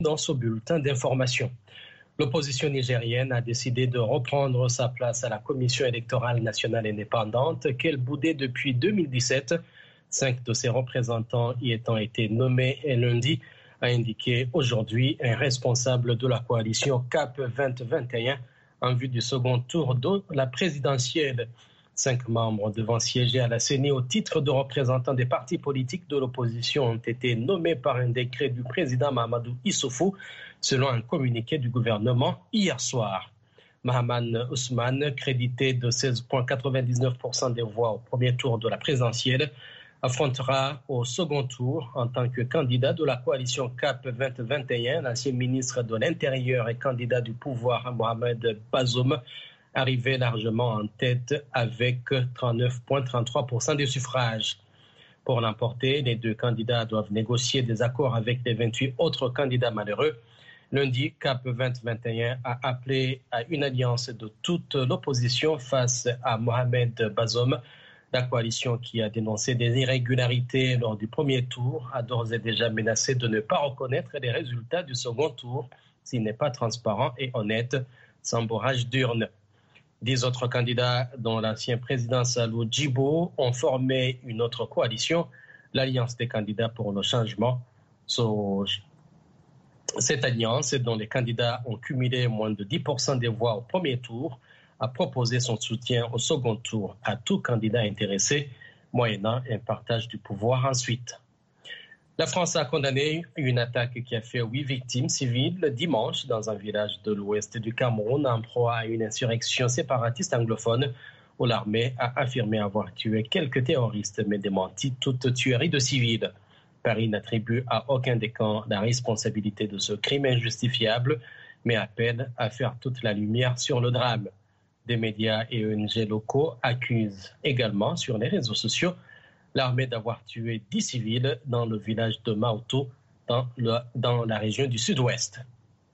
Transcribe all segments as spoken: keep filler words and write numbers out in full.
dans ce bulletin d'information. L'opposition nigérienne a décidé de reprendre sa place à la Commission électorale nationale indépendante qu'elle boudait depuis deux mille dix-sept. Cinq de ses représentants y étant été nommés et lundi, a indiqué aujourd'hui un responsable de la coalition C A P vingt vingt et un en vue du second tour de la présidentielle. Cinq membres devant siéger à la C E N I au titre de représentants des partis politiques de l'opposition ont été nommés par un décret du président Mahamadou Issoufou, selon un communiqué du gouvernement hier soir. Mahaman Ousmane, crédité de seize virgule quatre-vingt-dix-neuf pour cent des voix au premier tour de la présidentielle, affrontera au second tour en tant que candidat de la coalition C A P vingt vingt et un l'ancien ministre de l'Intérieur et candidat du pouvoir Mohamed Bazoum, arrivé largement en tête avec trente-neuf virgule trente-trois pour cent des suffrages. Pour l'emporter, les deux candidats doivent négocier des accords avec les vingt-huit autres candidats malheureux. Lundi, C A P vingt vingt et un a appelé à une alliance de toute l'opposition face à Mohamed Bazoum. La coalition qui a dénoncé des irrégularités lors du premier tour a d'ores et déjà menacé de ne pas reconnaître les résultats du second tour s'il n'est pas transparent et honnête, sans bourrage d'urne. Dix autres candidats, dont l'ancien président Salou Djibo, ont formé une autre coalition, l'Alliance des candidats pour le changement. So, cette alliance, dont les candidats ont cumulé moins de dix pour cent des voix au premier tour, a proposé son soutien au second tour à tout candidat intéressé, moyennant un partage du pouvoir ensuite. La France a condamné une attaque qui a fait huit victimes civiles dimanche dans un village de l'ouest du Cameroun en proie à une insurrection séparatiste anglophone où l'armée a affirmé avoir tué quelques terroristes mais démenti toute tuerie de civils. Paris n'attribue à aucun des camps la responsabilité de ce crime injustifiable, mais appelle à faire toute la lumière sur le drame. Des médias et O N G locaux accusent également sur les réseaux sociaux l'armée d'avoir tué dix civils dans le village de Maoto, dans, le, dans la région du sud-ouest.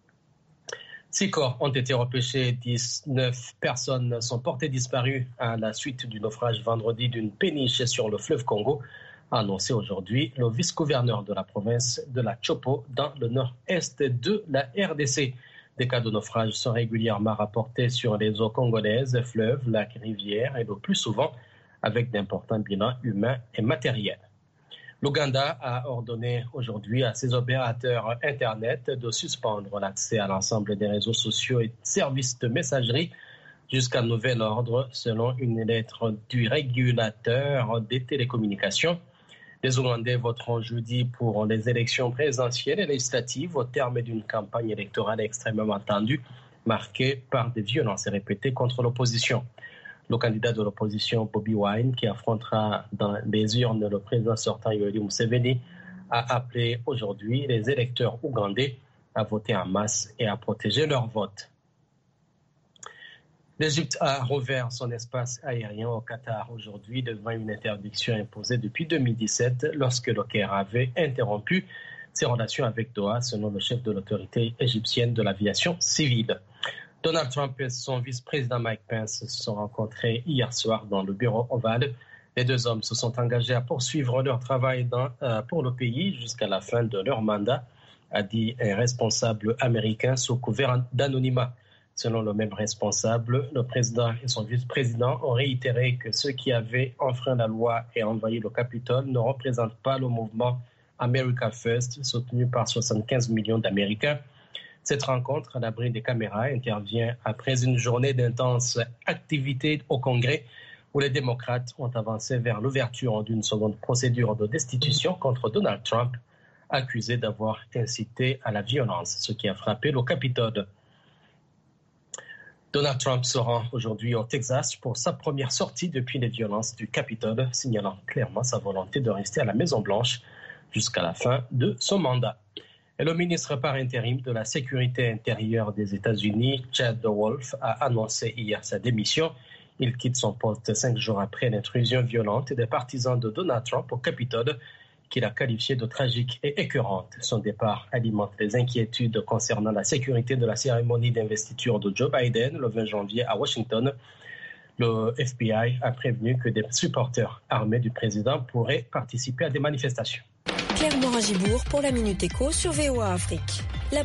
Six corps ont été repêchés, dix-neuf personnes sont portées disparues à la suite du naufrage vendredi d'une péniche sur le fleuve Congo, a annoncé aujourd'hui le vice-gouverneur de la province de la Chopo dans le nord-est de la R D C. Des cas de naufrage sont régulièrement rapportés sur les eaux congolaises, fleuves, lacs, rivières et le plus souvent avec d'importants bilans humains et matériels. L'Ouganda a ordonné aujourd'hui à ses opérateurs Internet de suspendre l'accès à l'ensemble des réseaux sociaux et services de messagerie jusqu'à nouvel ordre, selon une lettre du régulateur des télécommunications. Les Ougandais voteront jeudi pour les élections présidentielles et législatives au terme d'une campagne électorale extrêmement tendue, marquée par des violences répétées contre l'opposition. Le candidat de l'opposition, Bobi Wine, qui affrontera dans les urnes le président sortant Yoweri Museveni, a appelé aujourd'hui les électeurs ougandais à voter en masse et à protéger leur vote. L'Égypte a rouvert son espace aérien au Qatar aujourd'hui devant une interdiction imposée depuis deux mille dix-sept lorsque le Caire avait interrompu ses relations avec Doha, selon le chef de l'autorité égyptienne de l'aviation civile. Donald Trump et son vice-président Mike Pence se sont rencontrés hier soir dans le bureau ovale. Les deux hommes se sont engagés à poursuivre leur travail dans, euh, pour le pays jusqu'à la fin de leur mandat, a dit un responsable américain sous couvert d'anonymat. Selon le même responsable, le président et son vice-président ont réitéré que ceux qui avaient enfreint la loi et envahi le Capitole ne représentent pas le mouvement America First, soutenu par soixante-quinze millions d'Américains. Cette rencontre, à l'abri des caméras, intervient après une journée d'intenses activités au Congrès où les démocrates ont avancé vers l'ouverture d'une seconde procédure de destitution contre Donald Trump, accusé d'avoir incité à la violence, ce qui a frappé le Capitole. Donald Trump se rend aujourd'hui au Texas pour sa première sortie depuis les violences du Capitole, signalant clairement sa volonté de rester à la Maison-Blanche jusqu'à la fin de son mandat. Et le ministre par intérim de la Sécurité intérieure des États-Unis, Chad Wolf, a annoncé hier sa démission. Il quitte son poste cinq jours après l'intrusion violente des partisans de Donald Trump au Capitole, qu'il a qualifié de tragique et écœurante. Son départ alimente les inquiétudes concernant la sécurité de la cérémonie d'investiture de Joe Biden le vingt janvier à Washington. Le F B I a prévenu que des supporters armés du président pourraient participer à des manifestations. Claire Morin-Gibourg pour la Minute Éco sur V O A Afrique.